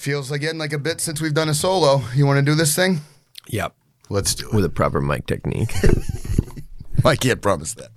Feels again like a bit since we've done a solo. You want to do this thing? Yep. Let's do it. With a proper mic technique. I can't promise that.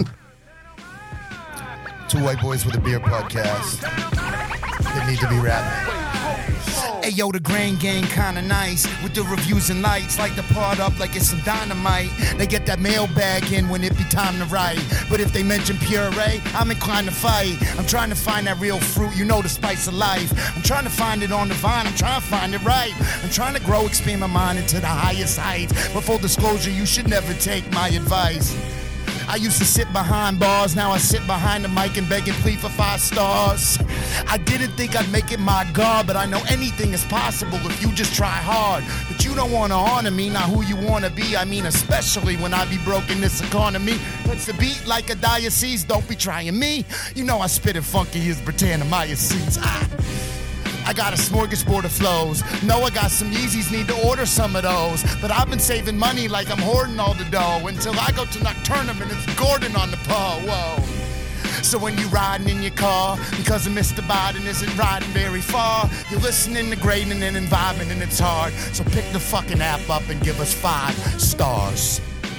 Two white boys with a beer podcast. They need to be rapping. Hey yo, the Grain Gang kinda nice with the reviews and lights, like to part up like it's some dynamite. They get that mailbag in when it be time to write, but if they mention puree, I'm inclined to fight. I'm trying to find that real fruit, you know, the spice of life. I'm trying to find it on the vine, I'm trying to find it right. I'm trying to grow, expand my mind into the highest heights, but full disclosure, you should never take my advice. I used to sit behind bars, now I sit behind the mic and beg and plead for 5 stars. I didn't think I'd make it my God, but I know anything is possible if you just try hard. But you don't want to honor me, not who you want to be. I mean, especially when I be broke in this economy. Puts the beat like a diocese, don't be trying me. You know I spit it funky as Britannomyces. I got a smorgasbord of flows. No, I got some Yeezys, need to order some of those. But I've been saving money like I'm hoarding all the dough until I go to Nocturnum and it's Gordon on the pole. Whoa. So when you riding in your car, because Mr. Biden isn't riding very far, you're listening to grading and vibing and it's hard. So pick the fucking app up and give us 5 stars.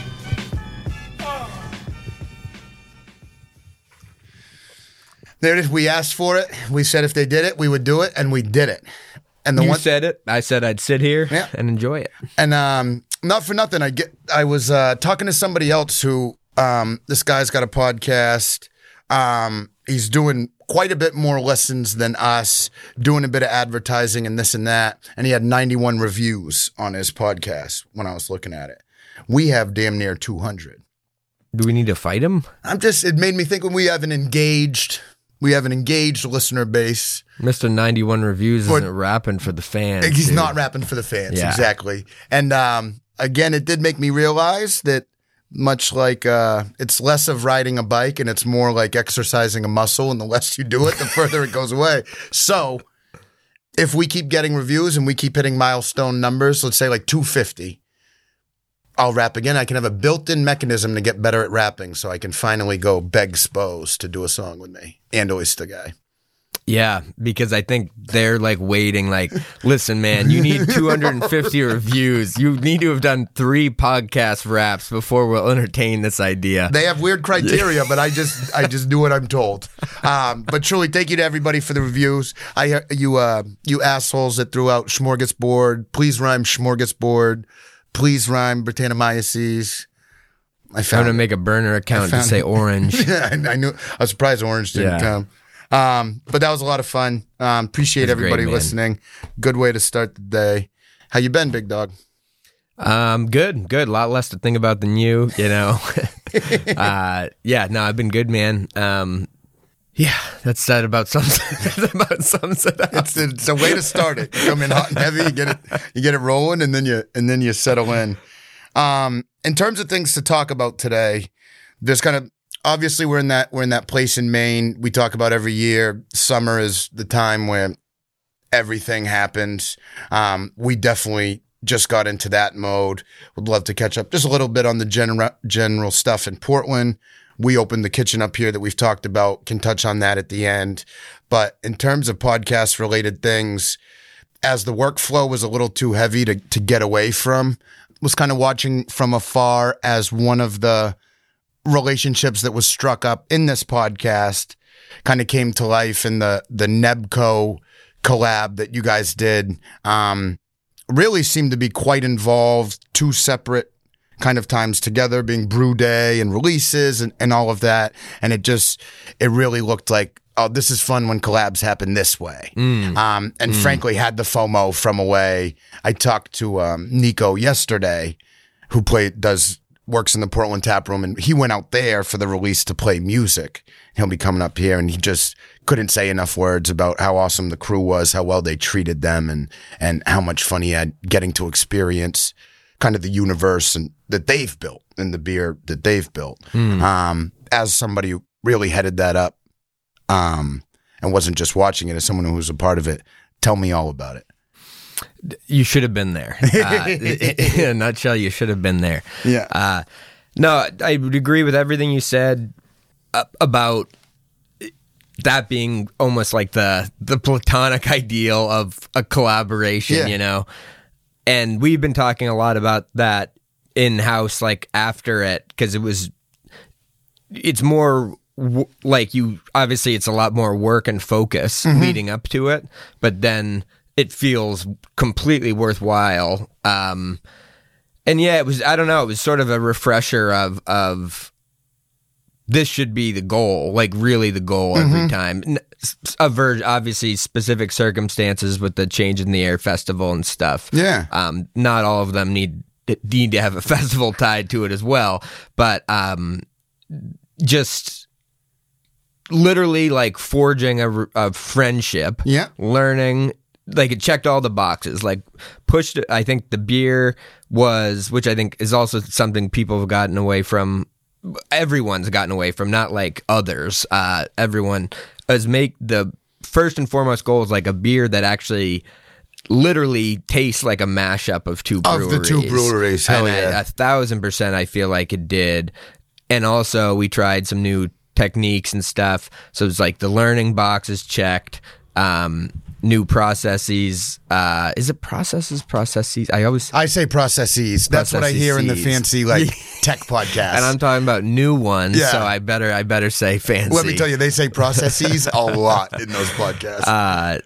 There it is. We asked for it. We said if they did it, we would do it, and we did it. And You said it. I said I'd sit here and enjoy it. And not for nothing, I was talking to somebody else who this guy's got a podcast. He's doing quite a bit more listens than us, doing a bit of advertising and this and that. And he had 91 reviews on his podcast when I was looking at it. We have damn near 200. Do we need to fight him? It made me think when we have an engaged listener base. Mr. 91 Reviews isn't rapping for the fans. He's dude. not rapping for the fans, Yeah. exactly. And again, it did make me realize that much like it's less of riding a bike and it's more like exercising a muscle, and the less you do it, the further it goes away. So if we keep getting reviews and we keep hitting milestone numbers, let's say like 250, I'll rap again. I can have a built-in mechanism to get better at rapping, so I can finally go beg Spose to do a song with me and Oyster Guy. Yeah, because I think they're like waiting, like, listen, man, you need 250 reviews. You need to have done 3 podcast raps before we'll entertain this idea. They have weird criteria, but I just do what I'm told. But truly, thank you to everybody for the reviews. You assholes that threw out smorgasbord. Please rhyme smorgasbord. Please rhyme Britannomyces. I'm going to make a burner account to say orange. I knew. I was surprised orange didn't come. But that was a lot of fun. Appreciate everybody great, listening. Good way to start the day. How you been, big dog? Good. A lot less to think about than you know. I've been good, man. That's about sums it up. It's a way to start it. You come in hot and heavy, you get it rolling, and then you settle in. In terms of things to talk about today, there's kind of obviously we're in that place in Maine we talk about every year. Summer is the time where everything happens. We definitely just got into that mode. Would love to catch up just a little bit on the general stuff in Portland. We opened the kitchen up here that we've talked about, can touch on that at the end. But in terms of podcast related things, as the workflow was a little too heavy to get away from, was kind of watching from afar as one of the relationships that was struck up in this podcast kind of came to life in the Nebco collab that you guys did. Really seemed to be quite involved, 2 separate kind of times together, being brew day and releases and all of that. And it really looked like, oh, this is fun when collabs happen this way. Frankly, had the FOMO from away. I talked to Nico yesterday, who works in the Portland Tap Room, and he went out there for the release to play music. He'll be coming up here, and he just couldn't say enough words about how awesome the crew was, how well they treated them, and how much fun he had getting to experience kind of the universe and that they've built and the beer that they've built. As somebody who really headed that up and wasn't just watching it, as someone who was a part of it, tell me all about it. You should have been there. In a nutshell, you should have been there. Yeah. No, I would agree with everything you said about that being almost like the platonic ideal of a collaboration, you know. And we've been talking a lot about that in-house, like after it, because it's more like obviously it's a lot more work and focus leading up to it, but then it feels completely worthwhile. And yeah, it was sort of a refresher of this should be the goal, like really the goal every time. Obviously specific circumstances with the Change in the Air festival and stuff. Yeah. Not all of them need to have a festival tied to it as well, but just literally like forging a friendship, learning, like it checked all the boxes, like pushed, I think the beer was, which I think is also something people have gotten away from, everyone's gotten away from, not like others, everyone has make the first and foremost goal is like a beer that actually literally tastes like a mashup of two breweries. Of the two breweries, hell and yeah. 1,000% I feel like it did. And also we tried some new techniques and stuff. So it's like the learning box is checked. New processes. Is it processes? I say processes. That's what I hear in the fancy like tech podcast. And I'm talking about new ones, so I better say fancy. Let me tell you, they say processes a lot in those podcasts.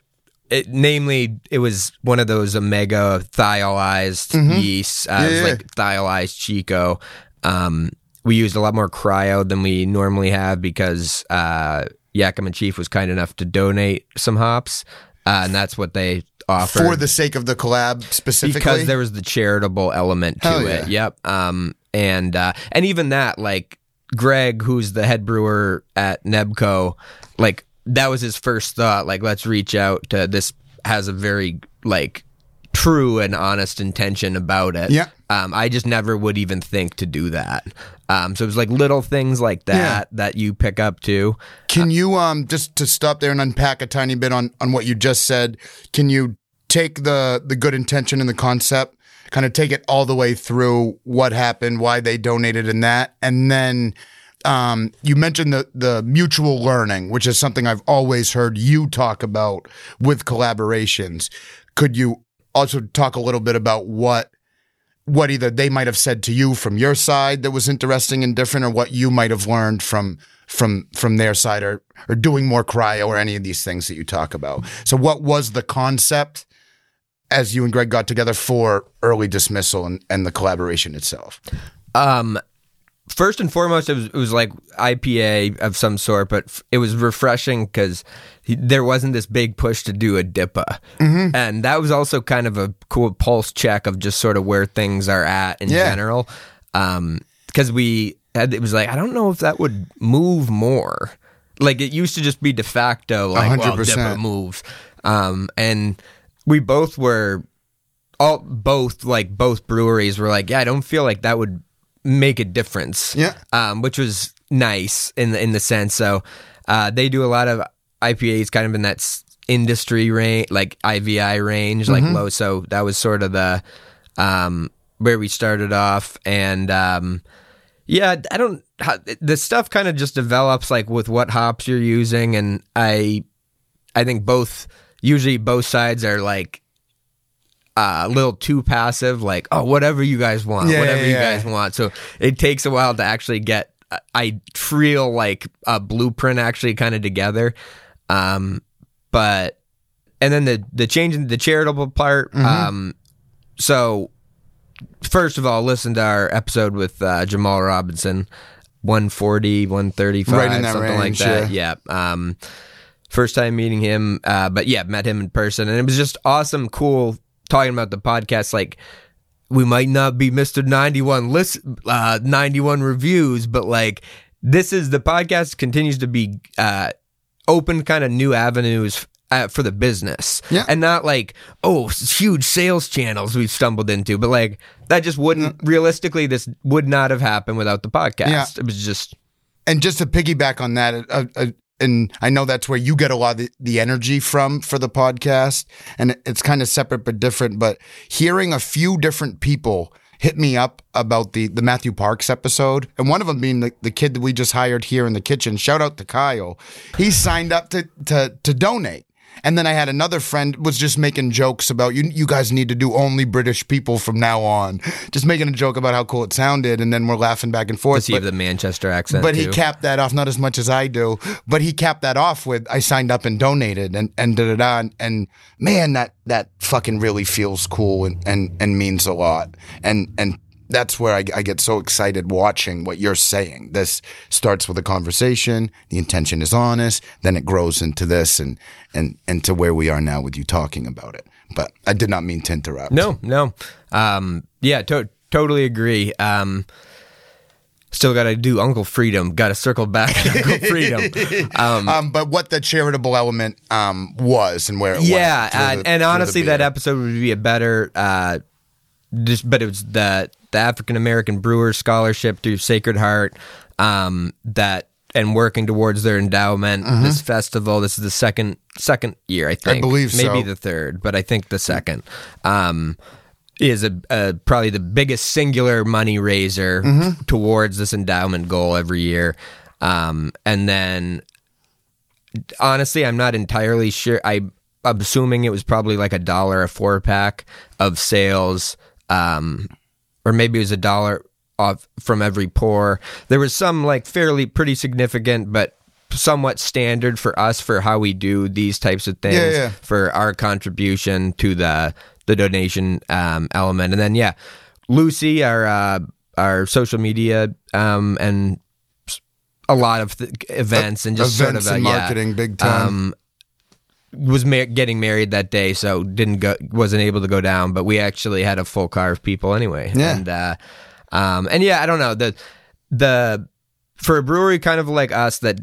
It was one of those omega thiolized yeasts. It was like thiolized Chico. We used a lot more cryo than we normally have because Yakima Chief was kind enough to donate some hops. And that's what they offered. For the sake of the collab specifically? Because there was the charitable element to it. Yep. And even that, like Greg, who's the head brewer at Nebco, like that was his first thought. Like, let's reach out to this, has a very like true and honest intention about it. Yeah. I just never would even think to do that. So it was like little things like that that you pick up too. Can you, just to stop there and unpack a tiny bit on what you just said, can you take the good intention and the concept, kind of take it all the way through what happened, why they donated in that, and then you mentioned the mutual learning, which is something I've always heard you talk about with collaborations. Could you also talk a little bit about what either they might have said to you from your side that was interesting and different, or what you might have learned from their side, or doing more cryo, or any of these things that you talk about? So what was the concept as you and Greg got together for Early Dismissal and the collaboration itself? First and foremost, it was like IPA of some sort, but it was refreshing because there wasn't this big push to do a DIPA. And that was also kind of a cool pulse check of just sort of where things are at in general. Because it was like, I don't know if that would move more. Like it used to just be de facto, like, 100%. Well, DIPA moves. And we both breweries were like, yeah, I don't feel like that would make a difference. Which was nice in the sense. So they do a lot of IPAs kind of in that industry range, like IVI range, like low. So that was sort of the where we started off. And the stuff kind of just develops like with what hops you're using. And I think usually both sides are like a little too passive, like, oh, whatever you guys want, you guys want. So it takes a while to actually get real like a blueprint actually kind of together. But and then the change in the charitable part. So first of all, listen to our episode with Jamal Robinson, 140, 135, right in that something range, like that. Yeah. First time meeting him, but yeah, met him in person, and it was just awesome, cool. Talking about the podcast, like we might not be Mr. 91 reviews, but like this is the podcast continues to be open kind of new avenues for the business, and not like, oh, huge sales channels we've stumbled into, but like that just wouldn't realistically, this would not have happened without the podcast. It was just, and just to piggyback on that, and I know that's where you get a lot of the energy from for the podcast, and it's kind of separate but different. But hearing a few different people hit me up about the Matthew Parks episode, and one of them being the kid that we just hired here in the kitchen. Shout out to Kyle. He signed up to donate. And then I had another friend was just making jokes about you guys need to do only British people from now on. Just making a joke about how cool it sounded, and then we're laughing back and forth. Does he have the Manchester accent? But too? he capped that off, not as much as I do, but he capped that off with I signed up and donated and da-da-da. And man, that fucking really feels cool and means a lot. And that's where I get so excited watching what you're saying. This starts with a conversation. The intention is honest. Then it grows into this and to where we are now with you talking about it. But I did not mean to interrupt. No. Yeah, totally agree. Still got to do Uncle Freedom. Got to circle back to Uncle Freedom. But what the charitable element was and where it was. Yeah, and honestly, that episode would be a better... but it was the African American Brewers Scholarship through Sacred Heart that and working towards their endowment. This festival, this is the second year, I think. I believe so. Maybe the third, but I think the second. Is probably the biggest singular money raiser towards this endowment goal every year. And then, honestly, I'm not entirely sure. I'm assuming it was probably like $1 a 4-pack of sales. Or maybe it was $1 off from every pour. There was some like pretty significant, but somewhat standard for us for how we do these types of things for our contribution to the donation element. And then Lucy, our social media and a lot of events and just events sort of and marketing big time. Was getting married that day, so wasn't able to go down. But we actually had a full car of people anyway. Yeah. And I don't know the for a brewery kind of like us that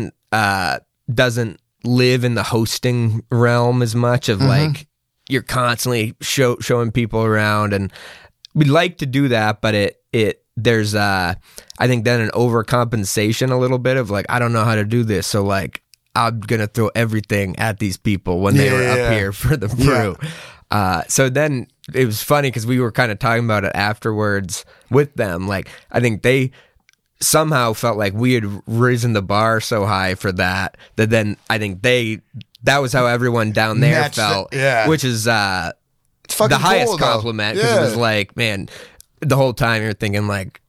doesn't live in the hosting realm as much of like you're constantly showing people around, and we'd like to do that, but there's I think then an overcompensation a little bit of like I don't know how to do this, so like. I'm going to throw everything at these people when they were up here for the brew. Yeah. So then it was funny because we were kind of talking about it afterwards with them. Like, I think they somehow felt like we had risen the bar so high for that then I think that was how everyone down there felt, which is the highest compliment because it was like, man, the whole time you're thinking like,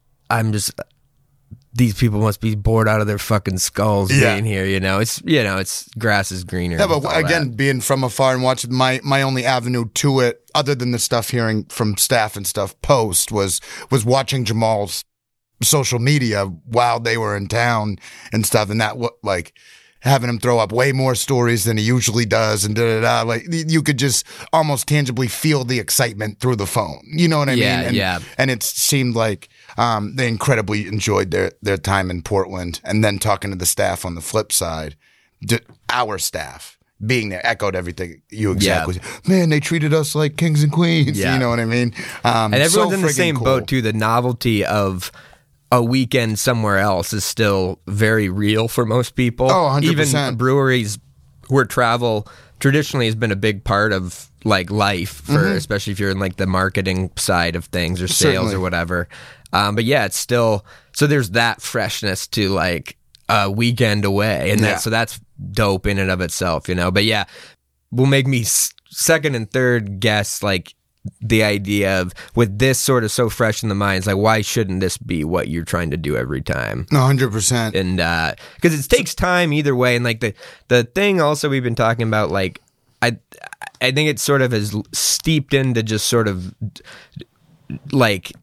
these people must be bored out of their fucking skulls being here, it's grass is greener. Yeah, but again, being from afar and watching my only avenue to it, other than the stuff hearing from staff and stuff post was watching Jamal's social media while they were in town and stuff. And that like having him throw up way more stories than he usually does and da-da-da. Like you could just almost tangibly feel the excitement through the phone. You know what I mean? And it seemed like they incredibly enjoyed their time in Portland. And then talking to the staff on the flip side, our staff being there echoed everything you exactly. Man, they treated us like kings and queens. You know what I mean? And everyone's in the same boat too. The novelty of a weekend somewhere else is still very real for most people. Oh, 100%. Even breweries where travel traditionally has been a big part of like life for, especially if you're in like the marketing side of things or sales or whatever. But it's still, so there's that freshness to like a weekend away. And so that's dope in and of itself, but will make me second and third guess like the idea of with this sort of so fresh in the mind, it's like, why shouldn't this be what you're trying to do every time? 100%. And because it takes time either way. And like the thing also we've been talking about, like I think it sort of is steeped into just sort of like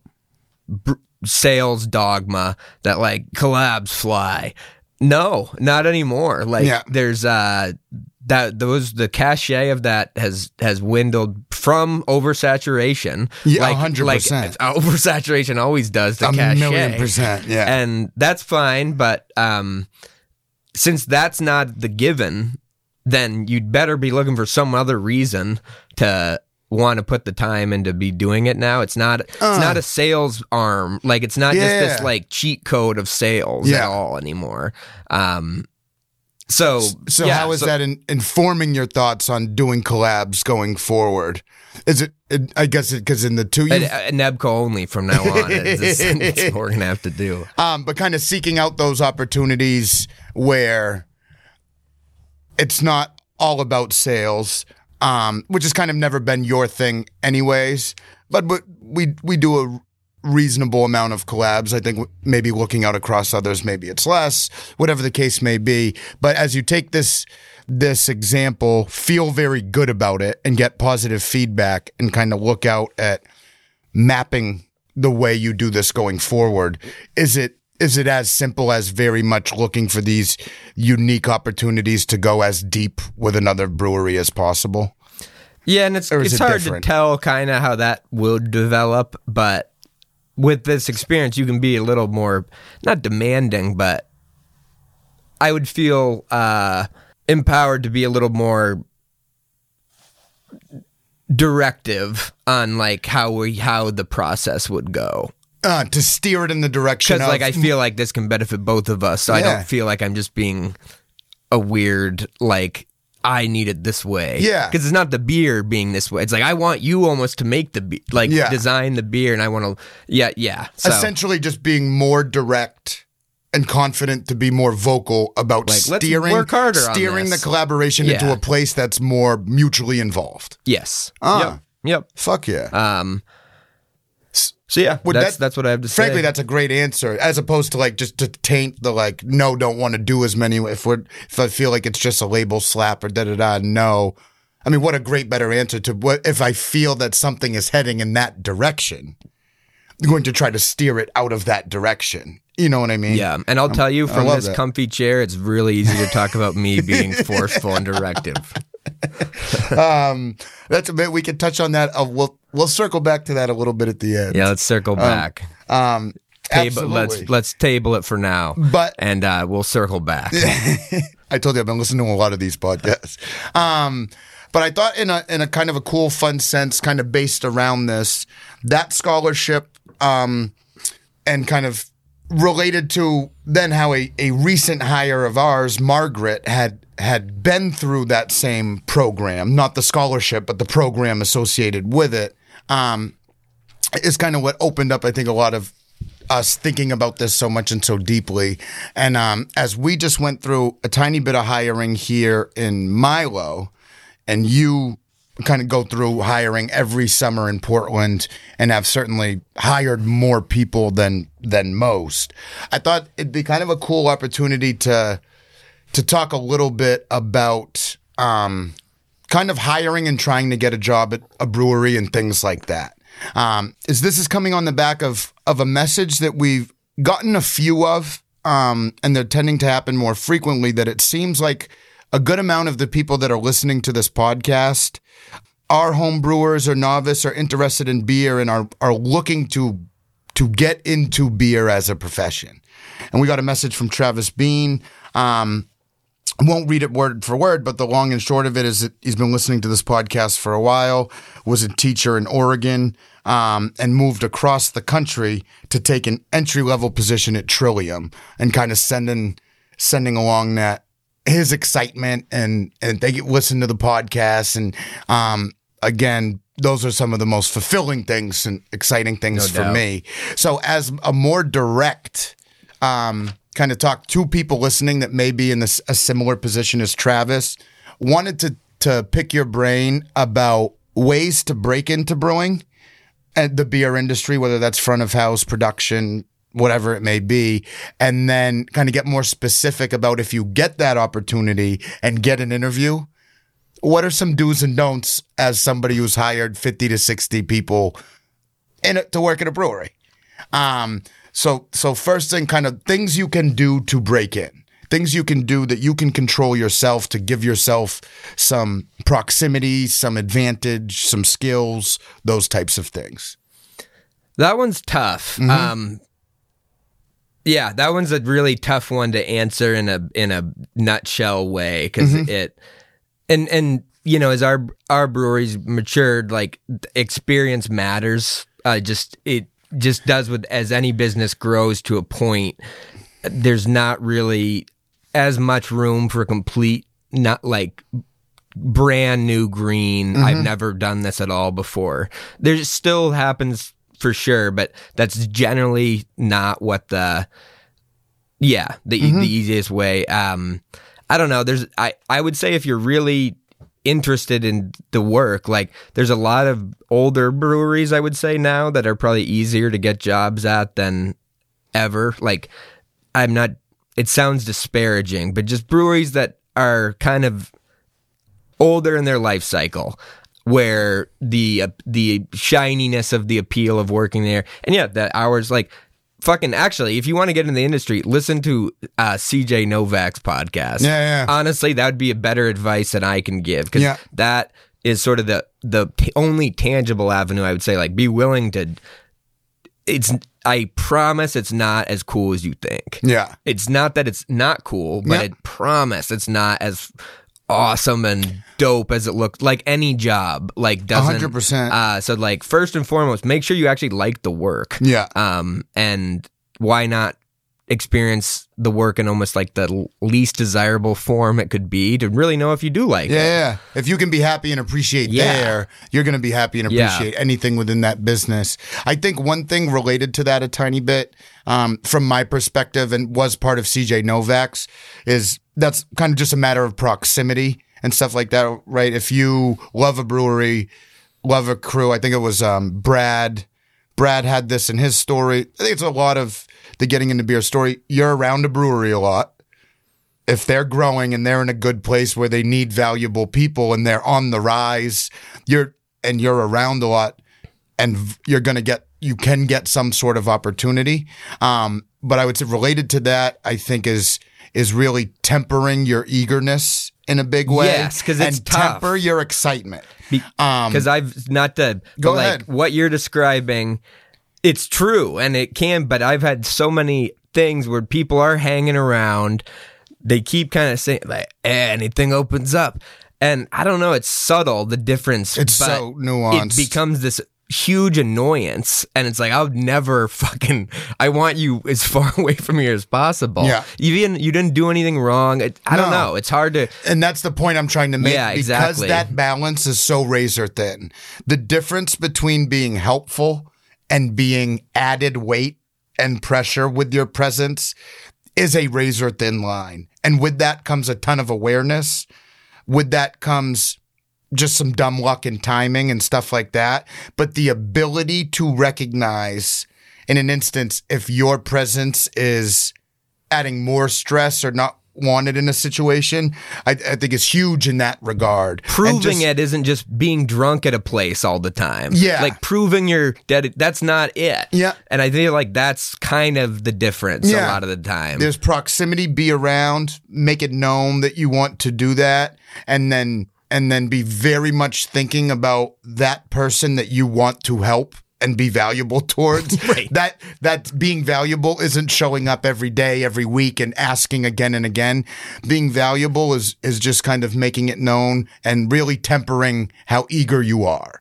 sales dogma that like collabs fly. No, not anymore. Like there's the cachet of that has dwindled from oversaturation. Yeah, like, 100%. Like, oversaturation always does the cachet. 1,000,000%. Yeah, and that's fine. But since that's not the given, then you'd better be looking for some other reason to want to put the time into be doing it now. It's not a sales arm. Like it's not just this like cheat code of sales at all anymore. So yeah, how is that informing your thoughts on doing collabs going forward? Is it I guess because in the two Nebco only from now on. It's what we're gonna have to do. But kind of seeking out those opportunities where it's not all about sales, which has kind of never been your thing anyways. But we do a reasonable amount of collabs. I think maybe looking out across others, maybe it's less, whatever the case may be. But as you take this example, feel very good about it and get positive feedback and kind of look out at mapping the way you do this going forward. Is it as simple as very much looking for these unique opportunities to go as deep with another brewery as possible? Yeah, and it's hard to tell kind of how that will develop, but with this experience, you can be a little more, not demanding, but I would feel empowered to be a little more directive on like how the process would go. To steer it in the direction of... Because like I feel like this can benefit both of us, so I don't feel like I'm just being a weird, like, I need it this way. Yeah. Because it's not the beer being this way. It's like, I want you almost to make the beer, like, design the beer, and I want to, So. Essentially just being more direct and confident to be more vocal about like, steering the collaboration into a place that's more mutually involved. Yes. Yep. Fuck yeah. So yeah, that's what I have to say. Frankly, that's a great answer, as opposed to like just to taint the like no, don't want to do as many. If I feel like it's just a label slap or no. I mean, what a great better answer to what if I feel that something is heading in that direction, I'm going to try to steer it out of that direction. You know what I mean? Yeah, and I'll tell you from this comfy chair, it's really easy to talk about me being forceful and directive. That's a bit we can touch on that. We'll circle back to that a little bit at the end. Yeah, let's circle back. Absolutely. Let's table it for now, and we'll circle back. I told you I've been listening to a lot of these podcasts, but I thought in a kind of a cool, fun sense, kind of based around this, that scholarship, and kind of related to then how a recent hire of ours, Margaret, had been through that same program, not the scholarship, but the program associated with it, is kind of what opened up, I think, a lot of us thinking about this so much and so deeply. And as we just went through a tiny bit of hiring here in Milo, and you kind of go through hiring every summer in Portland and have certainly hired more people than most, I thought it'd be kind of a cool opportunity to talk a little bit about kind of hiring and trying to get a job at a brewery and things like that. This is coming on the back of a message that we've gotten a few of, and they're tending to happen more frequently, that it seems like a good amount of the people that are listening to this podcast are home brewers or novice or interested in beer and are looking to get into beer as a profession. And we got a message from Travis Bean. Won't read it word for word, but the long and short of it is that he's been listening to this podcast for a while, was a teacher in Oregon, and moved across the country to take an entry-level position at Trillium, and kind of sending along that his excitement and they listen to the podcast. And again, those are some of the most fulfilling things and exciting things for me. So as a more direct kind of talk to people listening that may be in a similar position as Travis, wanted to pick your brain about ways to break into brewing and the beer industry, whether that's front of house, production, whatever it may be, and then kind of get more specific about if you get that opportunity and get an interview, what are some do's and don'ts as somebody who's hired 50 to 60 people to work at a brewery? So first thing, kind of things you can do to break in, things you can do that you can control yourself to give yourself some proximity, some advantage, some skills, those types of things. That one's tough. Mm-hmm. Yeah, that one's a really tough one to answer in a nutshell way, because and you know, as our breweries matured, like, experience matters. It just does with as any business grows to a point. There's not really as much room for complete, not like brand new green. I've never done this at all before. There still happens for sure, but that's generally not what the easiest way. I don't know. I would say if you're really interested in the work, like there's a lot of older breweries, I would say now, that are probably easier to get jobs at than ever. Like it sounds disparaging, but just breweries that are kind of older in their life cycle, where the shininess of the appeal of working there, and the hours, like fucking, actually, if you want to get in the industry, listen to CJ Novak's podcast. Yeah. Honestly, that would be a better advice than I can give, because that is sort of the only tangible avenue, I would say. Like, be willing to. I promise it's not as cool as you think. Yeah. It's not that it's not cool, but I promise it's not as awesome and dope as it looked. Like any job, like doesn't 100%. So like, first and foremost, make sure you actually like the work. And why not experience the work in almost like the least desirable form it could be, to really know if you do like it. If you can be happy and appreciate there, you're going to be happy and appreciate anything within that business. I think one thing related to that a tiny bit, from my perspective, and was part of CJ Novak's, is that's kind of just a matter of proximity and stuff like that, right? If you love a brewery, love a crew, I think it was Brad had this in his story. I think it's a lot of the getting into beer story. You're around a brewery a lot. If they're growing and they're in a good place where they need valuable people and they're on the rise, you're around a lot, and you can get some sort of opportunity. But I would say related to that, I think is really tempering your eagerness in a big way. Yes, because it's tough. Temper your excitement. Because I've not to go like ahead. What you're describing, it's true, and it can. But I've had so many things where people are hanging around. They keep kind of saying like, anything opens up, and I don't know. It's subtle, the difference. It's so nuanced. It becomes this huge annoyance, and it's like, I'll never I want you as far away from here as possible. Yeah. You didn't do anything wrong. I don't know. It's hard to. And that's the point I'm trying to make. Yeah, exactly. Because that balance is so razor thin. The difference between being helpful and being added weight and pressure with your presence is a razor thin line. And with that comes a ton of awareness. With that comes just some dumb luck and timing and stuff like that. But the ability to recognize in an instance if your presence is adding more stress or not wanted in a situation, I think is huge in that regard. Proving it isn't just being drunk at a place all the time. Yeah. Like proving you're dead, that's not it. Yeah. And I feel like that's kind of the difference a lot of the time. There's proximity, be around, make it known that you want to do that, and then be very much thinking about that person that you want to help and be valuable towards. Right. That being valuable isn't showing up every day, every week, and asking again and again. Being valuable is just kind of making it known and really tempering how eager you are.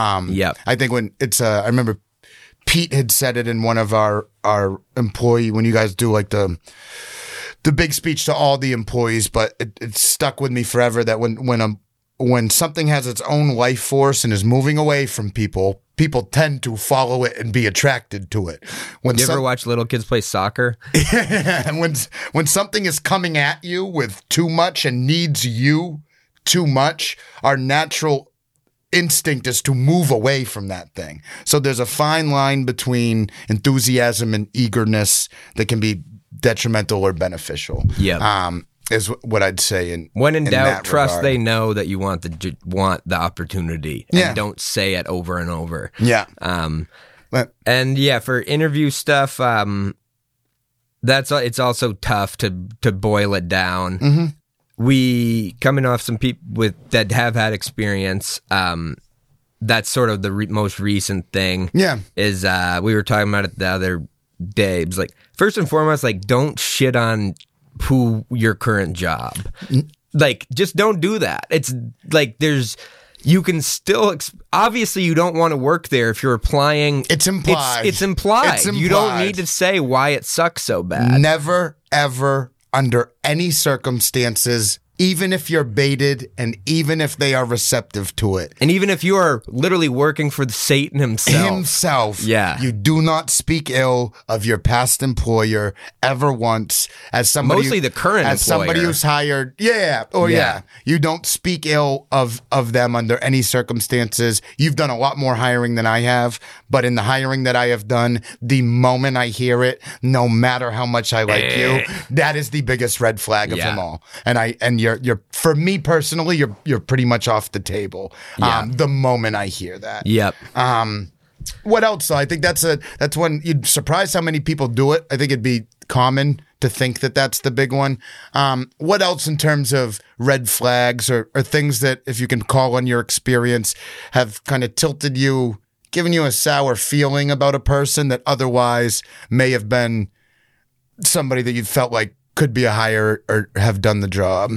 I think when I remember Pete had said it in one of our employee, when you guys do like the big speech to all the employees, but it stuck with me forever that when something has its own life force and is moving away from people tend to follow it and be attracted to it. You ever watch little kids play soccer? And when something is coming at you with too much and needs you too much, our natural instinct is to move away from that thing. So there's a fine line between enthusiasm and eagerness that can be detrimental or beneficial. Yeah. Is what I'd say. When in doubt, trust regard. they know that you want the opportunity, and don't say it over and over. Yeah. And for interview stuff, it's also tough to boil it down. Mm-hmm. We coming off some people that have had experience. That's sort of the most recent thing. Yeah. Is we were talking about it the other day. It was like, first and foremost, like, don't shit on your current job. Like, just don't do that. It's like you can still obviously you don't want to work there if you're applying. It's implied. It's implied. You don't need to say why it sucks so bad. Never ever under any circumstances, even if you're baited and even if they are receptive to it. And even if you are literally working for Satan himself. Yeah. You do not speak ill of your past employer ever once as somebody. Mostly the current as employer. Somebody who's hired. Yeah. Oh, yeah. You don't speak ill of them under any circumstances. You've done a lot more hiring than I have, but in the hiring that I have done, the moment I hear it, no matter how much I like you, that is the biggest red flag of them all. And you're for me personally, you're pretty much off the table. The moment I hear that. Yep. What else? I think that's one you'd surprise how many people do it. I think it'd be common to think that that's the big one. What else in terms of red flags or things that, if you can call on your experience, have kind of tilted you, given you a sour feeling about a person that otherwise may have been somebody that you felt like could be a hire or have done the job?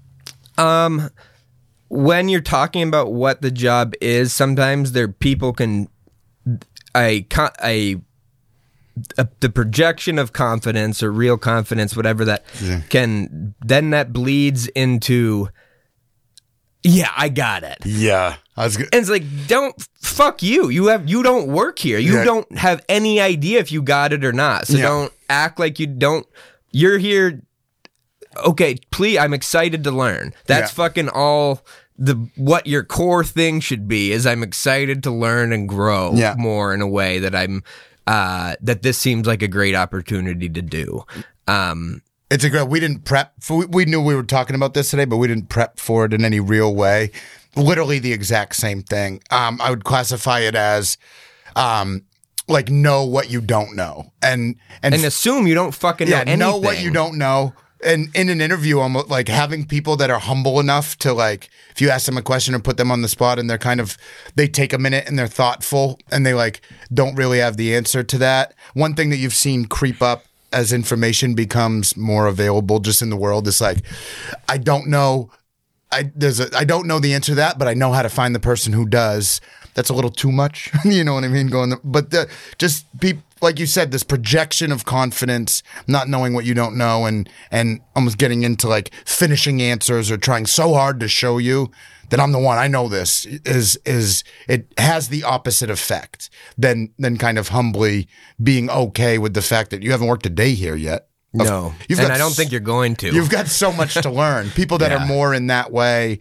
When you're talking about what the job is, sometimes people can the projection of confidence or real confidence, whatever that can, then that bleeds into, I got it. Yeah. I was good. And it's like, fuck you. You don't work here. You don't have any idea if you got it or not. So don't act like you don't. You're here. Okay, please, I'm excited to learn. That's fucking all what your core thing should be, is I'm excited to learn and grow more in a way that that this seems like a great opportunity to do. It's a great, we didn't prep, we knew we were talking about this today, but we didn't prep for it in any real way. Literally the exact same thing. I would classify it as, like, know what you don't know. And assume you don't fucking know anything. Know what you don't know. And in an interview, almost like having people that are humble enough to, like, if you ask them a question or put them on the spot and they take a minute and they're thoughtful and they, like, don't really have the answer to that. One thing that you've seen creep up as information becomes more available just in the world is, like, I don't know. I don't know the answer to that, but I know how to find the person who does. That's a little too much. You know what I mean? Like you said, this projection of confidence, not knowing what you don't know, and almost getting into, like, finishing answers or trying so hard to show you that I'm the one, I know this, is it has the opposite effect than kind of humbly being okay with the fact that you haven't worked a day here yet. No, and I don't think you're going to. You've got so much to learn. People that are more in that way.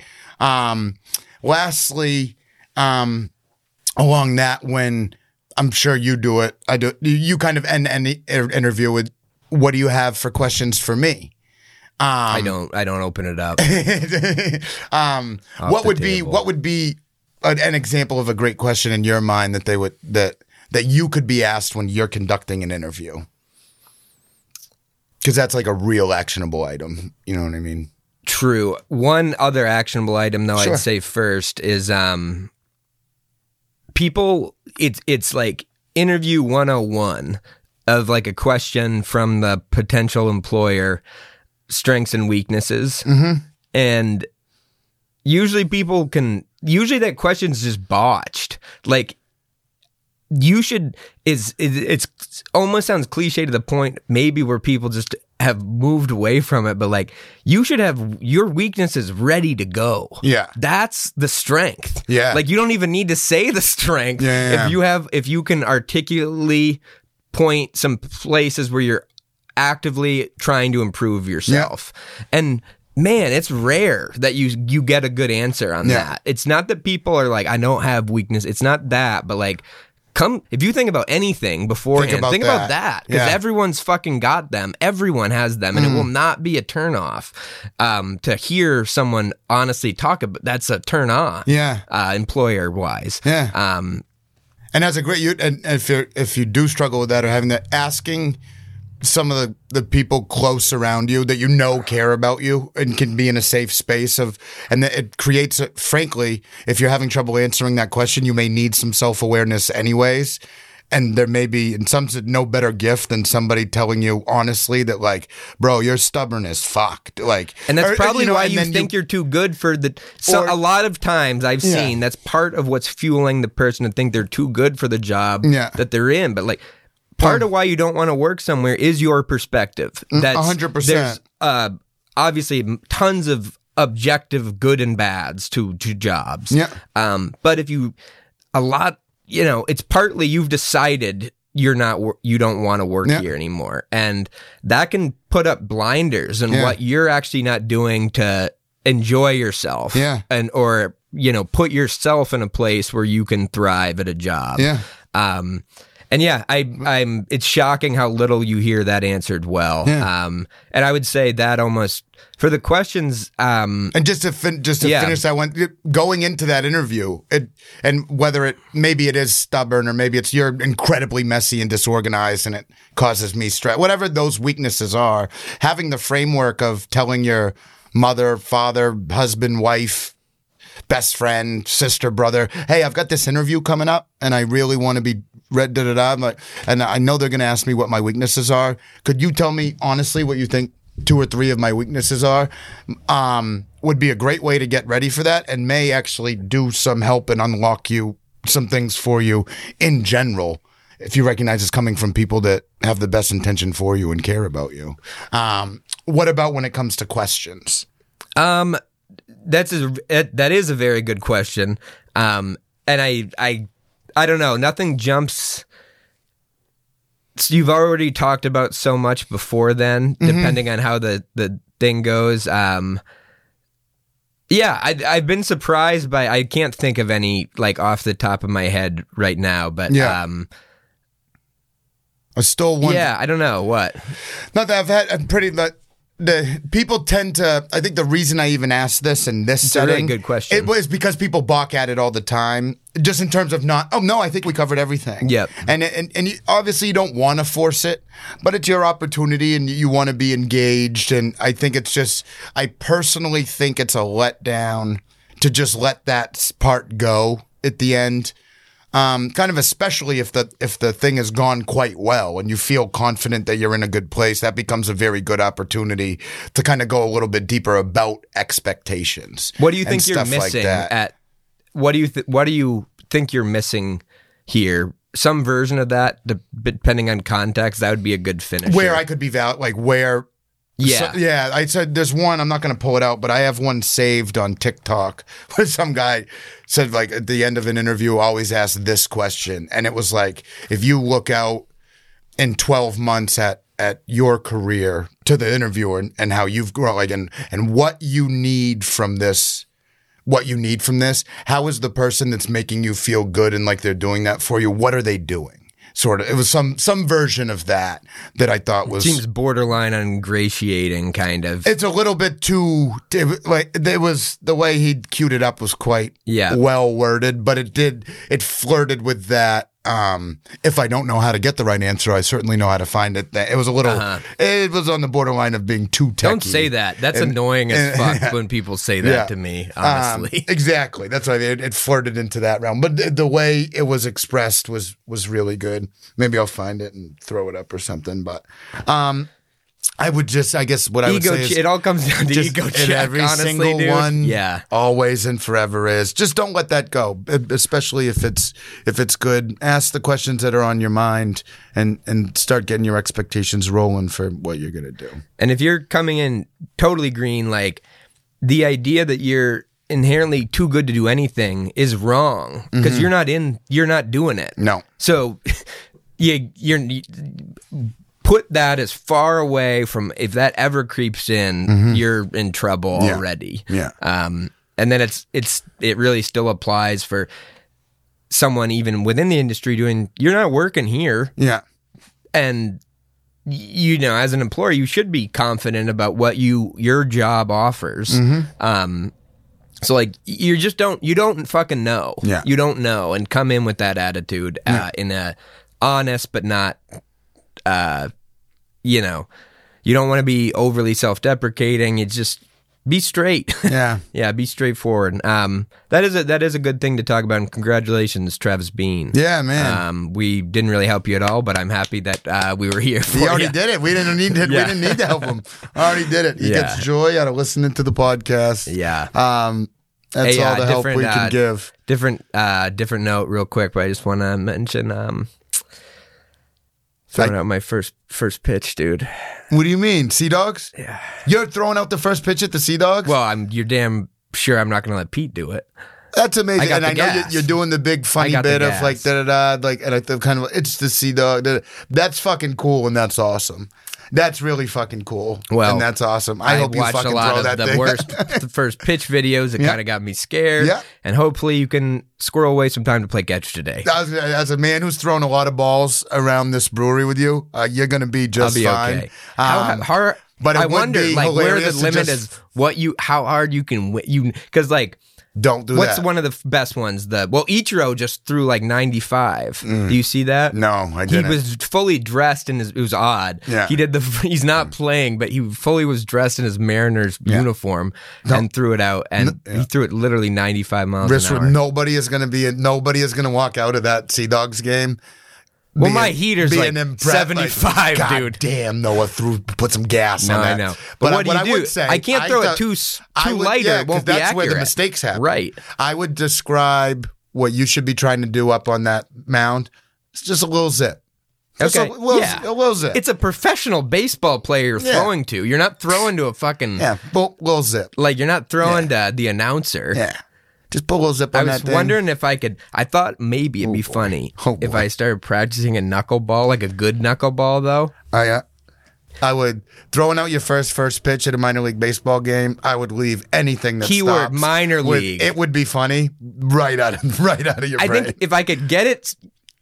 Lastly, along that, when I'm sure you do it, I do. You kind of end any interview with, "What do you have for questions for me?" I don't open it up. What would be an example of a great question in your mind that you could be asked when you're conducting an interview? Because that's like a real actionable item. You know what I mean? True. One other actionable item, though, I'd say first is people. It's like interview 101 of, like, a question from the potential employer, strengths and weaknesses, and usually that question's just botched. Like, it's almost sounds cliche to the point maybe where people just have moved away from it, but, like, you should have your weaknesses ready to go. Yeah. That's the strength. Yeah. Like, you don't even need to say the strength. If you can articulately point some places where you're actively trying to improve yourself. And man, it's rare that you get a good answer on that. It's not that people are like, I don't have weakness. It's not that, but, like, if you think about anything beforehand, think about that. Because everyone's fucking got them. Everyone has them. And it will not be a turnoff. To hear someone honestly talk about, that's a turn on. Employer wise. And that's a great, and if you do struggle with that or having that, asking some of the people close around you that you know care about you and can be in a safe space and it creates, frankly, if you're having trouble answering that question, you may need some self-awareness anyways. And there may be, in some sense, no better gift than somebody telling you honestly that, like, bro, you're stubborn as fuck. Like, and that's probably why you think you're too good for a lot of times I've seen that's part of what's fueling the person to think they're too good for the job that they're in. But, like, part of why you don't want to work somewhere is your perspective. 100%. obviously tons of objective good and bads to jobs. Yeah. But if it's partly you've decided you don't want to work here anymore, and that can put up blinders on what you're actually not doing to enjoy yourself. Yeah. or put yourself in a place where you can thrive at a job. Yeah. And it's shocking how little you hear that answered well. Yeah. And I would say that almost for the questions. And just to finish that one, going into that interview, and whether maybe it is stubborn or maybe it's you're incredibly messy and disorganized and it causes me stress, whatever those weaknesses are, having the framework of telling your mother, father, husband, wife, best friend, sister, brother, hey, I've got this interview coming up and I really want to be read, and I know they're going to ask me what my weaknesses are. Could you tell me honestly what you think 2 or 3 of my weaknesses are? Would be a great way to get ready for that and may actually do some help and unlock you some things for you in general, if you recognize it's coming from people that have the best intention for you and care about you. What about when it comes to questions? That is a very good question. And I don't know. Nothing jumps. You've already talked about so much before then, depending on how the thing goes. I've been surprised by, I can't think of any like off the top of my head right now, but I stole one. Yeah, I don't know what. Not that I'm pretty. The people tend to. I think the reason I even asked this in this it's setting, a really good question. It was because people balk at it all the time, just in terms of not. Oh no, I think we covered everything. Yep. And obviously you don't want to force it, but it's your opportunity, and you want to be engaged. And I think it's just. I personally think it's a letdown to just let that part go at the end. Kind of especially if the thing has gone quite well and you feel confident that you're in a good place, that becomes a very good opportunity to kind of go a little bit deeper about expectations. What do you think you're missing what do you think you're missing here? Some version of that, depending on context, that would be a good finish. Where I could be valid, like where. Yeah. So, I said there's one, I'm not going to pull it out, but I have one saved on TikTok where some guy said, like, at the end of an interview, always ask this question. And it was like, if you look out in 12 months at your career to the interviewer and how you've grown, like, and what you need from this, how is the person that's making you feel good and like they're doing that for you, what are they doing? Sort of. It was some version of that I thought was... Seems borderline ingratiating, kind of. It's a little bit too... Like, it was... The way he queued it up was quite well worded, but it flirted with that, if I don't know how to get the right answer, I certainly know how to find it. It was a little... It was on the borderline of being too techy. Don't say that. That's annoying as fuck when people say that to me, honestly. Exactly. That's why it flirted into that realm. But the way it was expressed was really good. Maybe I'll find it and throw it up or something. But I would just, I guess what I would say is... It all comes down to ego check, every honestly, single dude. one, yeah. Always and forever is. Just don't let that go, especially if it's good. Ask the questions that are on your mind and start getting your expectations rolling for what you're going to do. And if you're coming in totally green, like the idea that you're inherently too good to do anything is wrong because you're not doing it. No. So you're put that as far away from, if that ever creeps in, you're in trouble already. Yeah. And then it really still applies for someone even within the industry you're not working here. Yeah. And as an employer, you should be confident about what your job offers. So like you don't fucking know. Yeah. You don't know, and come in with that attitude in a honest but not you don't want to be overly self-deprecating. It's just be straight. Yeah. Yeah, be straightforward. That is a good thing to talk about, and congratulations, Travis Bean. Yeah, man. We didn't really help you at all, but I'm happy that we were here for you. He already did it. We didn't need to. We didn't need to help him. I already did it. He gets joy out of listening to the podcast. Yeah. That's all the help we can give. Different note, real quick, but I just want to mention. Throwing out my first pitch, dude. What do you mean, Sea Dogs? Yeah. You're throwing out the first pitch at the Sea Dogs? Well, you're damn sure I'm not going to let Pete do it. That's amazing. I and I know you're doing the big funny bit of like da-da-da, like, and I kind of, it's the Sea Dog. Da-da. That's fucking cool, and that's awesome. That's really fucking cool. Well, and that's awesome. I hope you watched fucking a lot throw of that the thing. the first pitch videos. It kind of got me scared. Yeah. And hopefully you can squirrel away some time to play catch today. As a man who's thrown a lot of balls around this brewery with you, you're going to be just I'll be fine. Okay. How hard? But I wonder, like, where the limit is. How hard you can win. Because, like, don't do what's that. one of the best ones? Ichiro just threw like 95. Do you see that? No, I didn't. He was fully dressed in his. It was odd. Yeah. He did he's not playing, but he fully was dressed in his Mariners uniform and threw it out, and he threw it literally 95 miles an hour. Nobody is going to walk out of that Sea Dogs game. Well, my heater's like 75, God dude. Damn, Noah put some gas on that. I know. But what do you do? Would say, I can't throw it too lighter. Yeah, it won't be that's accurate. where the mistakes happen. Right. I would describe what you should be trying to do up on that mound. It's just a little zip. Just okay. a little zip. It's a professional baseball player you're throwing to. You're not throwing to a fucking... Yeah, little zip. Like, you're not throwing to the announcer. Yeah. Just put a little zip on that thing. I was wondering if I could... I thought maybe it'd be funny if I started practicing a knuckleball, like a good knuckleball, though. Oh, yeah. I would, throwing out your first pitch at a minor league baseball game, I would leave anything that Keyword, stops minor league. It would be funny right out of your brain. I think if I could get it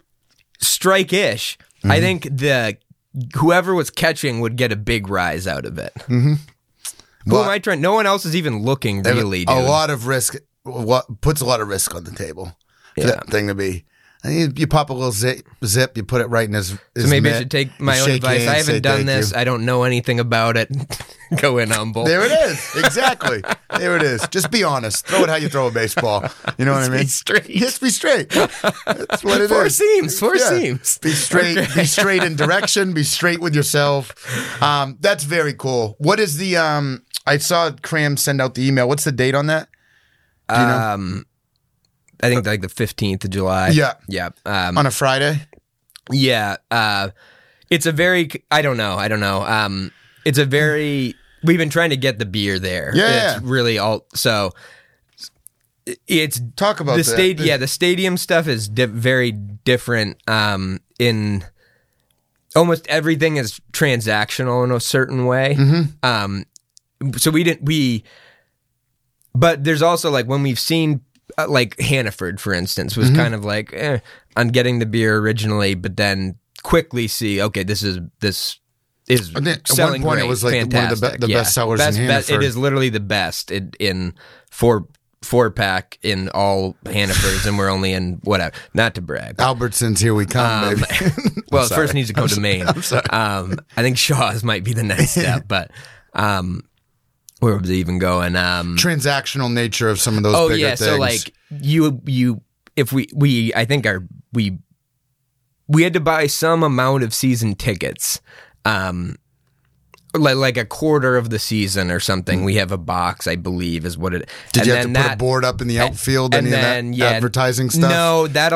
strike-ish, I think whoever was catching would get a big rise out of it. Mm-hmm. Who am I trying? No one else is even looking, really, dude. A lot of risk. Puts a lot of risk on the table for that thing to be. You pop a little zip, you put it right in his So maybe mitt, I should take my own advice. I haven't done this. I don't know anything about it. Go in humble. There it is. Exactly. There it is. Just be honest. Throw it how you throw a baseball. You know what I mean? Be straight. Just be straight. That's what it Four is. Four seams. Be straight. Okay. Be straight in direction. Be straight with yourself. That's very cool. What is the? I saw Cram send out the email. What's the date on that? Do you know? I think like the 15th of July. Yeah. Yeah. On a Friday? Yeah. It's a very, I don't know. It's a very, we've been trying to get the beer there. Yeah. It's really all, so it's. Talk about the stadium stuff is very different in almost everything is transactional in a certain way. Mm-hmm. So but there's also like when we've seen like Hannaford, for instance, was kind of like on getting the beer originally, but then quickly see, okay, this is selling at one point great, it was like fantastic. one of the best sellers in Hannaford. It is literally the best in four pack in all Hannafords, and we're only in whatever. Not to brag. Albertsons, here we come, baby. Well, it first needs to go to Maine. I'm sorry. I think Shaw's might be the next step, but where was it even going? Transactional nature of some of those bigger things. So like if we I think we had to buy some amount of season tickets, like a quarter of the season or something. We have a box, I believe, is what it. Did you have to put a board up in the outfield? And then advertising stuff. No, that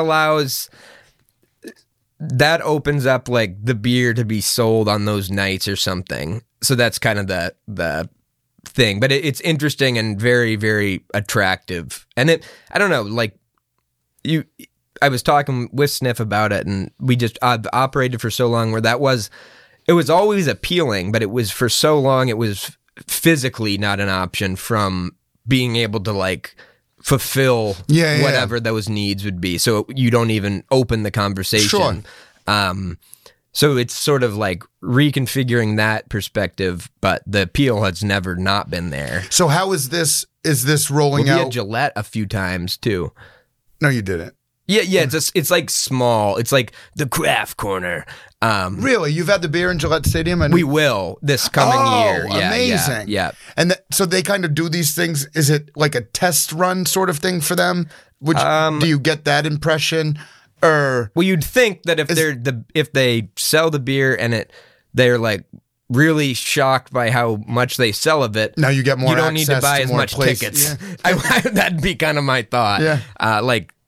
opens up like the beer to be sold on those nights or something. So that's kind of the thing, but it's interesting and very, very attractive. And I don't know, like I was talking with Sniff about it, and I've operated for so long where it was always appealing, but it was for so long, it was physically not an option from being able to like fulfill whatever those needs would be. So you don't even open the conversation. Sure. So it's sort of like reconfiguring that perspective, but the appeal has never not been there. So how is this rolling We out? had Gillette a few times too. No, you didn't. Yeah. It's like small. It's like the craft corner. Really? You've had the beer in Gillette Stadium? And we will this coming year. Yeah, amazing. Yeah. And so they kind of do these things. Is it like a test run sort of thing for them? Do you get that impression? Well, you'd think that if they sell the beer and they're like really shocked by how much they sell of it. Now you get more. You don't need to buy as much place. tickets. Yeah. That'd be kind of my thought. Yeah. Like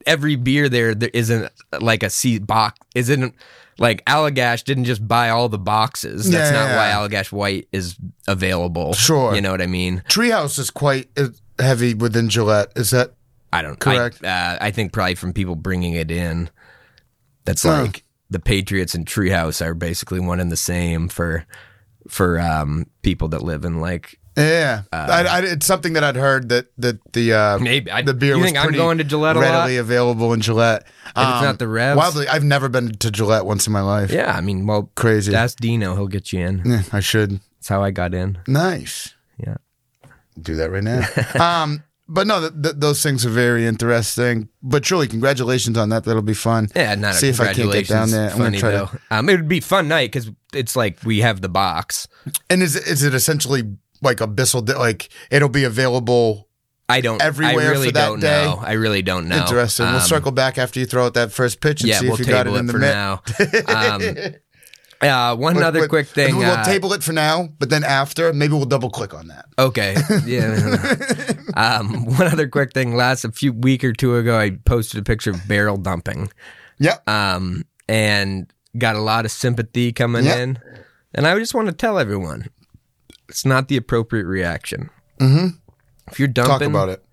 every beer there isn't like a seat box. Isn't like Allagash didn't just buy all the boxes. That's not why Allagash White is available. Sure. You know what I mean? Treehouse is quite heavy within Gillette. Is that I don't correct? I think probably from people bringing it in. That's like the Patriots and Treehouse are basically one and the same for people that live in like. Yeah, it's something that I'd heard that the maybe the beer you was think pretty I'm going to Gillette readily available in Gillette. If it's not the Revs. Wildly, I've never been to Gillette once in my life. Yeah, I mean, well, crazy. Ask Dino; he'll get you in. Yeah, I should. That's how I got in. Nice. Yeah, do that right now. But no, those things are very interesting. But truly, congratulations on that. That'll be fun. Yeah, not see if I can't get down there. I'm funny, gonna try though. It would be a fun night because it's like we have the box. And is it essentially like a Bissell? Like it'll be available. Everywhere I really for that don't day? know. I really don't know. Interesting. We'll circle back after you throw out that first pitch and see if you got it in the for mitt. now. One other quick thing. We'll table it for now, but then after, maybe we'll double click on that. Okay. Yeah. One other quick thing. A few week or two ago, I posted a picture of barrel dumping. Yep. And got a lot of sympathy coming in. And I just want to tell everyone, it's not the appropriate reaction. Mm-hmm. If you're dumping, talk about it.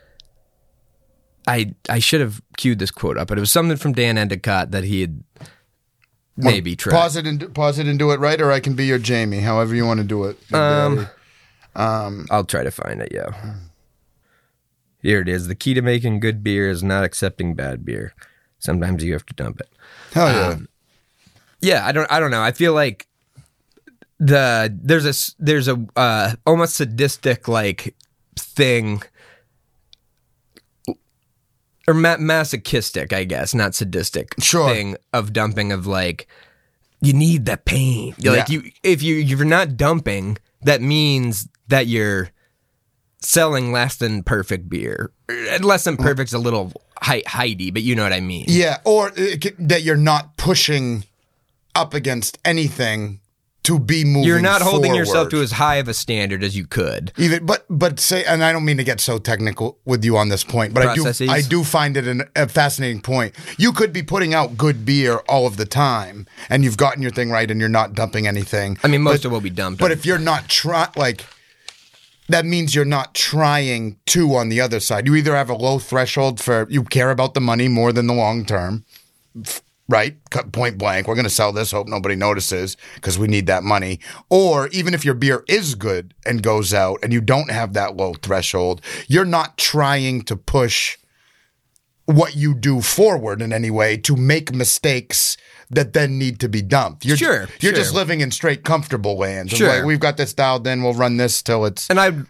I should have queued this quote up, but it was something from Dan Endicott that he had maybe tried. Pause it and do it right, or I can be your Jamie, however you want to do it. I'll try to find it. Yeah, here it is. The key to making good beer is not accepting bad beer. Sometimes you have to dump it. Hell yeah. Yeah, I don't know. I feel like there's a almost sadistic like thing, or masochistic, I guess, not sadistic. Sure. Thing of dumping, of like you need that pain. Like if you're not dumping, that means that you're selling less than perfect beer. Less than perfect's a little Heidi, but you know what I mean. Yeah, or that you're not pushing up against anything to be moving. You're not holding forward. yourself to as high of a standard as you could. Even, but say, and I don't mean to get so technical with you on this point, but I do find it a fascinating point. You could be putting out good beer all of the time, and you've gotten your thing right, and you're not dumping anything. I mean, most of what we dumped. But if you're not that means you're not trying to on the other side. You either have a low threshold for you care about the money more than the long term. Right? Cut point blank. We're going to sell this. Hope nobody notices because we need that money. Or even if your beer is good and goes out and you don't have that low threshold, you're not trying to push what you do forward in any way to make mistakes that then need to be dumped. You're just living in straight comfortable land. Sure. Like, we've got this dialed in. We'll run this till it's... And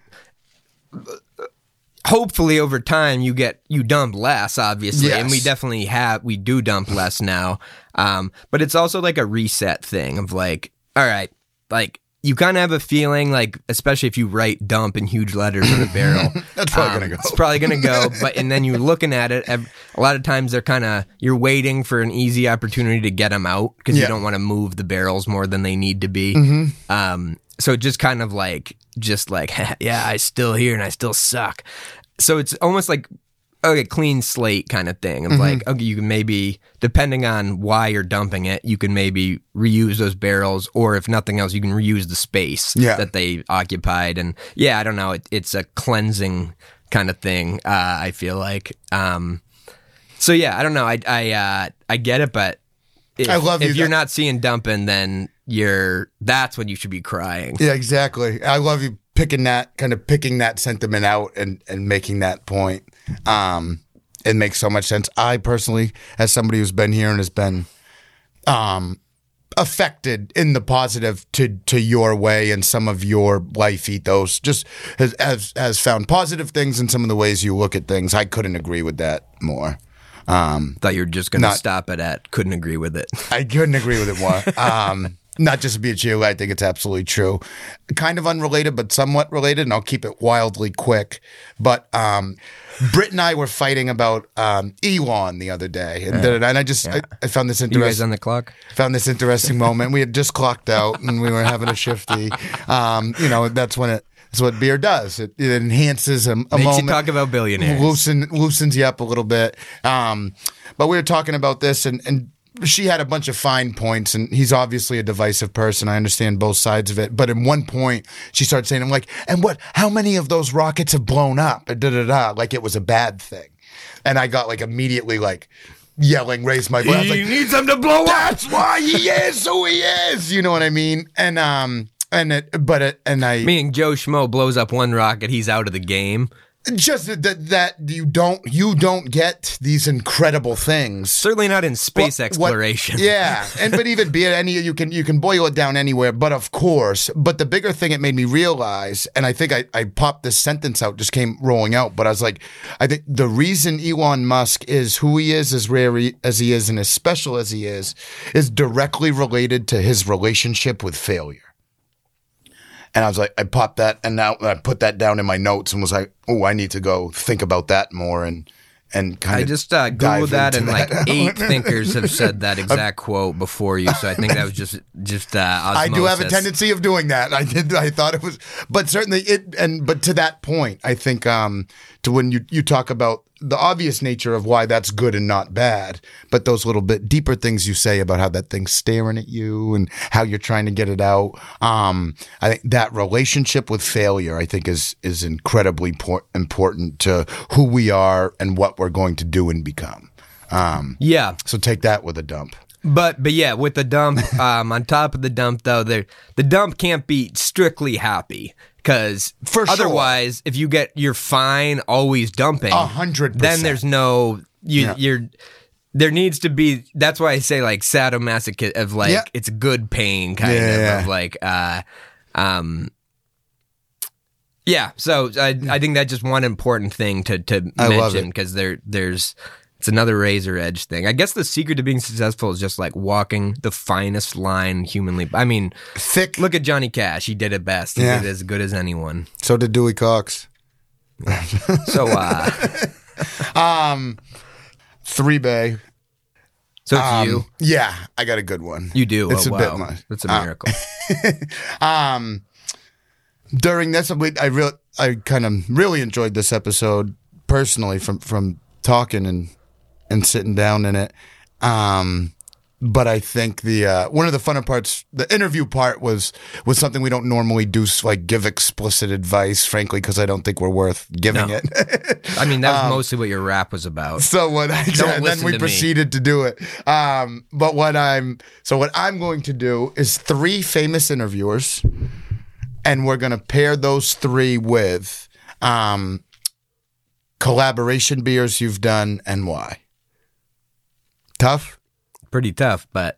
hopefully over time you dump less, obviously. Yes. And we do dump less now. But it's also like a reset thing of like, all right, like you kind of have a feeling like, especially if you write dump in huge letters on a barrel. That's probably going to go. It's probably going to go. And then you're looking at it. A lot of times you're waiting for an easy opportunity to get them out because you don't want to move the barrels more than they need to be. Mm-hmm. So just kind of like, yeah, I still here and I still suck. So it's almost like a clean slate kind of thing. Of like, okay, you can maybe, depending on why you're dumping it, you can maybe reuse those barrels, or if nothing else, you can reuse the space that they occupied. And yeah, I don't know, it's a cleansing kind of thing. I feel like. So yeah, I don't know. I get it, but if you're not seeing dumping, then that's when you should be crying. Yeah, exactly. I love you picking that sentiment out and making that point. It makes so much sense. I personally, as somebody who's been here and has been affected in the positive to your way and some of your life ethos, just has found positive things in some of the ways you look at things. I couldn't agree with that more. Thought you were just going to stop it at couldn't agree with it. I couldn't agree with it more. Not just to be a cheerleader, I think it's absolutely true. Kind of unrelated, but somewhat related, and I'll keep it wildly quick. But Britt and I were fighting about Elon the other day, and I found this interesting. You guys on the clock? Found this interesting moment. We had just clocked out, and we were having a shifty. That's when That's what beer does. It enhances a Makes moment. you talk about billionaires. Loosens you up a little bit. But we were talking about this, and she had a bunch of fine points, and he's obviously a divisive person. I understand both sides of it. But at one point, she started saying, I'm like, and how many of those rockets have blown up? And like it was a bad thing. And I got like immediately like yelling, raised my voice. He needs them to blow up. That's why he is who he is. You know what I mean? Meaning Joe Schmo blows up one rocket, he's out of the game. Just that you don't get these incredible things. Certainly not in space exploration. Yeah, but even be it any, you can boil it down anywhere. But of course, the bigger thing it made me realize, and I think I popped this sentence out, just came rolling out. But I was like, I think the reason Elon Musk is who he is, as rare as he is, and as special as he is directly related to his relationship with failure. And I was like, I popped that, and now I put that down in my notes and was like, oh, I need to go think about that more and kind of. I just Googled that, and like 8 thinkers have said that exact quote before you. So I think that was just osmosis. I do have a tendency of doing that. I thought it was, but certainly but to that point, I think to when you talk about the obvious nature of why that's good and not bad, but those little bit deeper things you say about how that thing's staring at you and how you're trying to get it out. I think that relationship with failure, I think is incredibly important to who we are and what we're going to do and become. Yeah. So take that with a dump. But yeah, with the dump, on top of the dump though, the dump can't be strictly happy. Because otherwise, if you're fine always dumping, 100%. Then there's no there needs to be. That's why I say like sadomasochism of like it's good pain kind of like So I think that's just one important thing to mention because there's. It's another razor edge thing. I guess the secret to being successful is just like walking the finest line humanly. I mean, thick. Look at Johnny Cash. He did it best. He did it as good as anyone. So did Dewey Cox. So, 3 Bay. So it's you. Yeah, I got a good one. You do. It's a bit much. That's a miracle. During this, I kind of really enjoyed this episode personally from talking and sitting down in it. But I think the one of the funner parts, the interview part, was something we don't normally do, like give explicit advice, frankly, because I don't think we're worth giving it. I mean, that was mostly what your rap was about. So then we proceeded to do it. But what I'm going to do is 3 famous interviewers, and we're going to pair those 3 with collaboration beers you've done and why. Tough? Pretty tough, but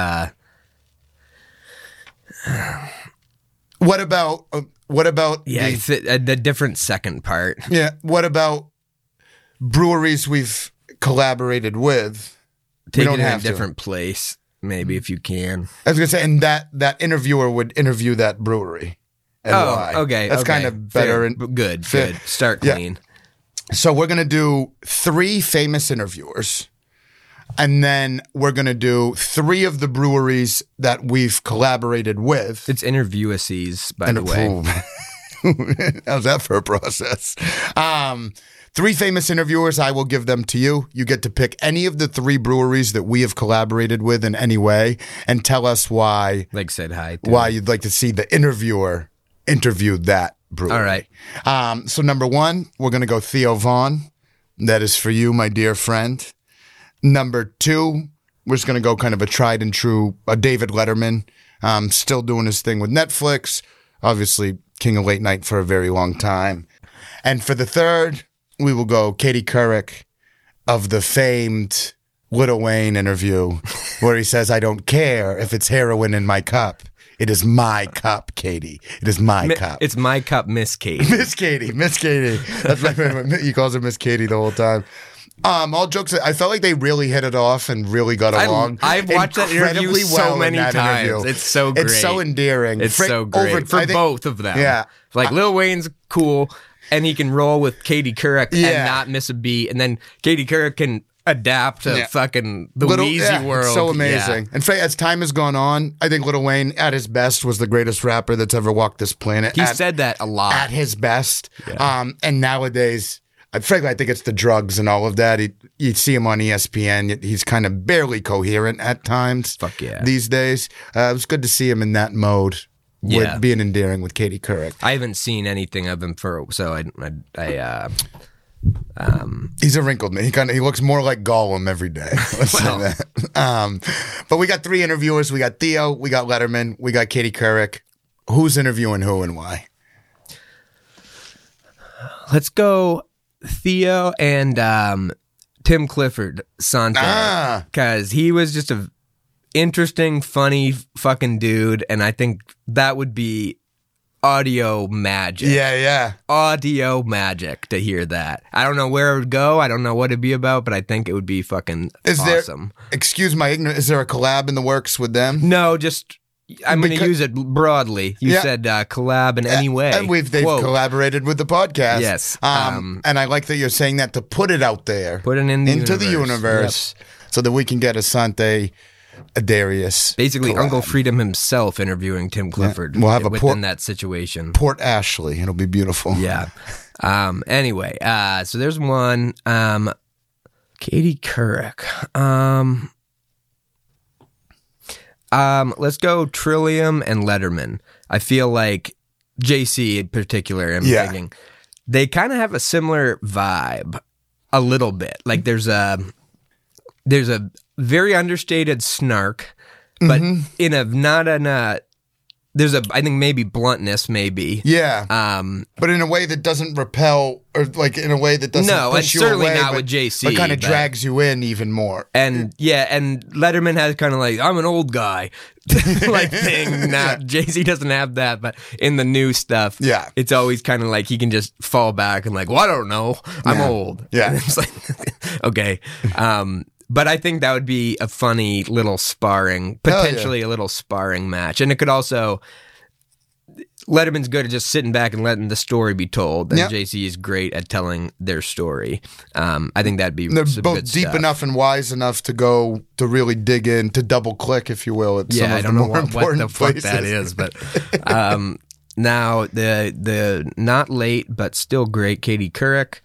what about the different second part? Yeah, what about breweries we've collaborated with? Take it in a different place, maybe, if you can. I was gonna say, and that interviewer would interview that brewery. And why. Okay, that's kind of better. And good. Start clean. Yeah. So we're gonna do 3 famous interviewers. And then we're going to do 3 of the breweries that we've collaborated with. It's interviewacies, by the way. How's that for a process? 3 famous interviewers, I will give them to you. You get to pick any of the 3 breweries that we have collaborated with in any way and tell us why. Like said hi. Why you'd like to see the interviewer interview that brewery. All right. So number 1, we're going to go Theo Vaughn. That is for you, my dear friend. Number 2, we're just going to go kind of a tried and true, David Letterman, still doing his thing with Netflix, obviously king of late night for a very long time. And for the 3rd, we will go Katie Couric of the famed Lil Wayne interview where he says, I don't care if it's heroin in my cup. It is my cup, Katie. It is my cup. It's my cup, Miss Katie. Miss Katie. That's my favorite. He calls her Miss Katie the whole time. All jokes, I felt like they really hit it off and really got along. I've watched that interview so many times. It's so great. It's so endearing. It's so great for both of them. Yeah. Like Lil Wayne's cool and he can roll with Katie Couric and not miss a beat. And then Katie Couric can adapt to fucking the Weezy world. It's so amazing. Yeah. In fact, as time has gone on, I think Lil Wayne, at his best, was the greatest rapper that's ever walked this planet. He said that a lot. At his best. And nowadays, frankly, I think it's the drugs and all of that. You see him on ESPN. He's kind of barely coherent at times. Fuck yeah. These days. It was good to see him in that mode. With being endearing with Katie Couric. I haven't seen anything of him He's a wrinkled man. He looks more like Gollum every day. Let's say that. But we got 3 interviewers. We got Theo, we got Letterman, we got Katie Couric. Who's interviewing who and why? Let's go Theo and Tim Clifford Sante, because he was just a interesting, funny fucking dude, and I think that would be audio magic. Yeah. Audio magic to hear that. I don't know where it would go. I don't know what it'd be about, but I think it would be fucking awesome. Excuse my ignorance, is there a collab in the works with them? No, just... I'm going to use it broadly. You said collab in any way. And they've collaborated with the podcast. Yes. And I like that you're saying that to put it out there. Put it into the universe so that we can get Asante Darius. Basically, collab. Uncle Freedom himself interviewing Tim Clifford. We'll have within that situation. Port Ashley. It'll be beautiful. Yeah. Anyway, so there's one. Katie Couric. Let's go Trillium and Letterman. I feel like JC in particular, I'm thinking, they kind of have a similar vibe a little bit. Like there's a very understated snark, but there's I think maybe bluntness, maybe. Yeah. But in a way that doesn't repel, or like in a way that doesn't push you away. No, and certainly not with JC. But kind of drags you in even more. And and Letterman has kind of like, I'm an old guy like thing. Now, JC doesn't have that, but in the new stuff, it's always kind of like he can just fall back and like, well, I don't know. I'm old. Yeah. And it's like, okay. But I think that would be a funny little potentially a little sparring match. And it could also, Letterman's good at just sitting back and letting the story be told. And JC is great at telling their story. I think that'd be They're some both good deep stuff. enough and wise enough to really dig in, to double click, if you will, at some of the more important what the fuck places. that is. But now the not late but still great Katie Couric.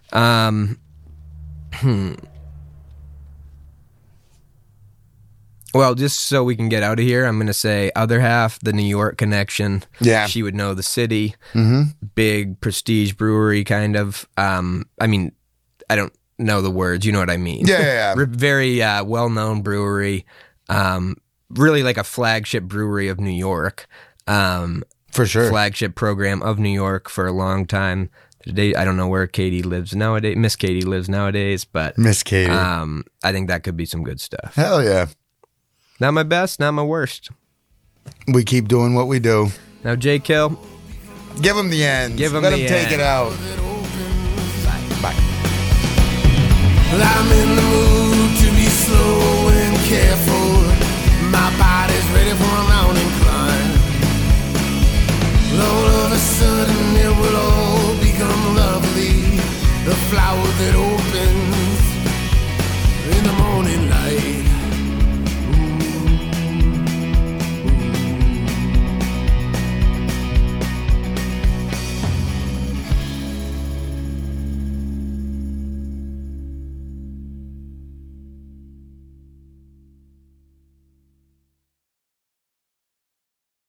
Well, just so we can get out of here, I'm going to say other half, the New York connection. Yeah. She would know the city. Mm-hmm. Big prestige brewery kind of. I mean, I don't know the words. You know what I mean? Yeah. Very well-known brewery. Really like a flagship brewery of New York. For sure. Flagship program of New York for a long time. Today, I don't know where Katie lives nowadays. Miss Katie lives nowadays, but Miss Katie. I think that could be some good stuff. Hell yeah. Not my best, not my worst. We keep doing what we do. Now, J. Kill. Give him the end. Let him take it out. Bye. Well, I'm in the mood.